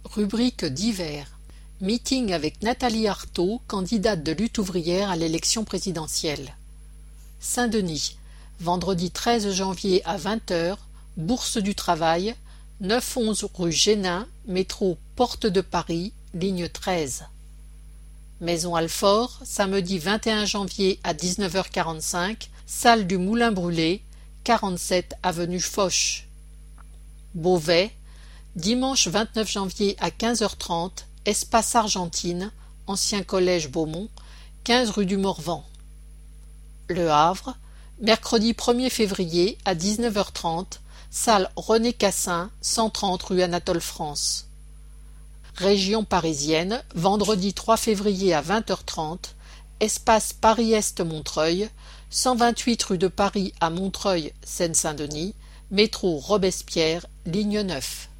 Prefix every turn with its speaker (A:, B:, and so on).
A: Rubrique divers. Meeting avec Nathalie Arthaud, candidate de Lutte ouvrière à l'élection présidentielle. Saint-Denis, vendredi 13 janvier à 20h, Bourse du Travail, 9-11 rue Génin, métro Porte de Paris, ligne 13. Maison-Alfort, samedi 21 janvier à 19h45, salle du Moulin Brûlé, 47 avenue Foch. Beauvais, dimanche 29 janvier à 15h30, espace Argentine, ancien collège Beaumont, 15 rue du Morvan. Le Havre, mercredi 1er février à 19h30, salle René Cassin, 130 rue Anatole France. Région parisienne, vendredi 3 février à 20h30, espace Paris-Est Montreuil, 128 rue de Paris à Montreuil, Seine-Saint-Denis, métro Robespierre, ligne 9.